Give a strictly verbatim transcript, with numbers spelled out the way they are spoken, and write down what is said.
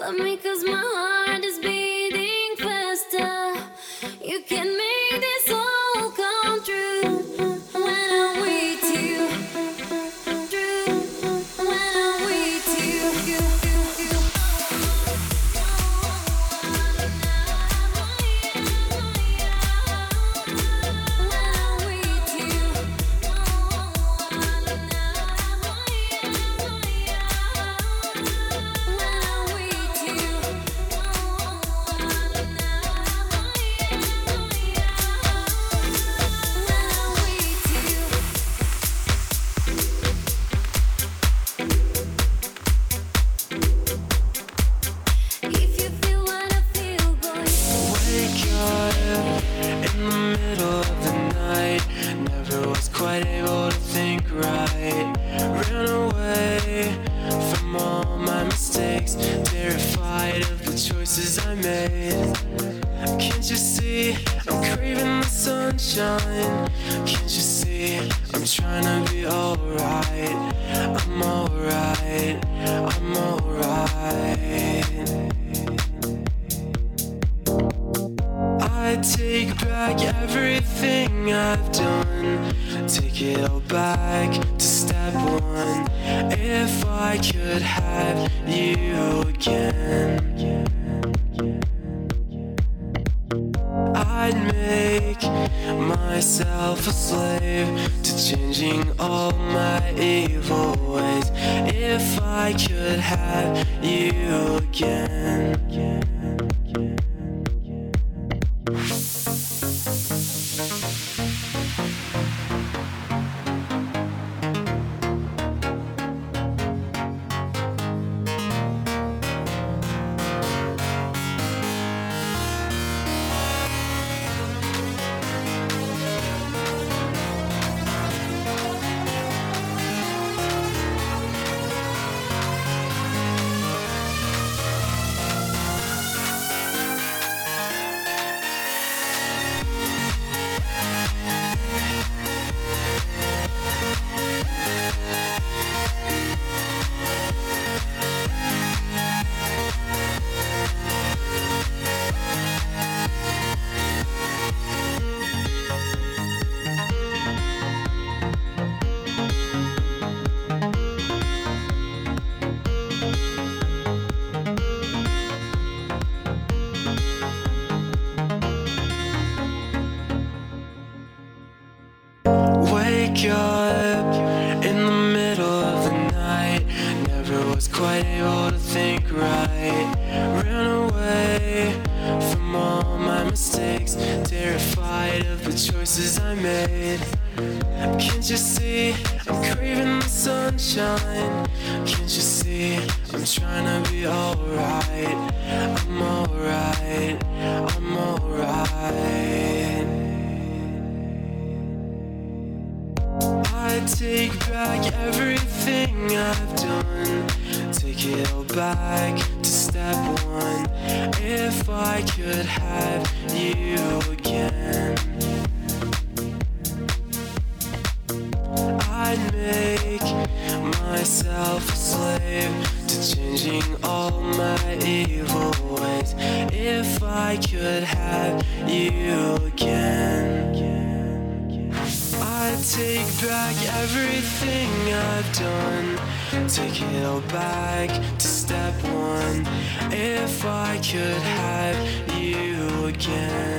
Love me cause my heart is beating faster. You can make this all come true when I'm with you. True when I'm with you. you, you, you. Quite able to think right. Ran away from all my mistakes, terrified of the choices I made. Can't you see I'm craving the sunshine? Can't you see I'm trying to be alright? I'm alright, I'm alright. I take back everything I've done. Take it all back to step one. If I could have you again, I'd make myself a slave to changing all my evil ways. If I could have you again. Wake up in the middle of the night. Never was quite able to think right. Ran away from all my mistakes, terrified of the choices I made. Can't you see I'm craving the sunshine? Can't you see I'm trying to be alright? I'm alright, I'm alright. I take back everything I've done. Take it all back to step one. If I could have you again, I'd make myself a slave to changing all my evil ways. If I could have you again, I'd take back everything I've done. Take it all back to step one. If I could have you again.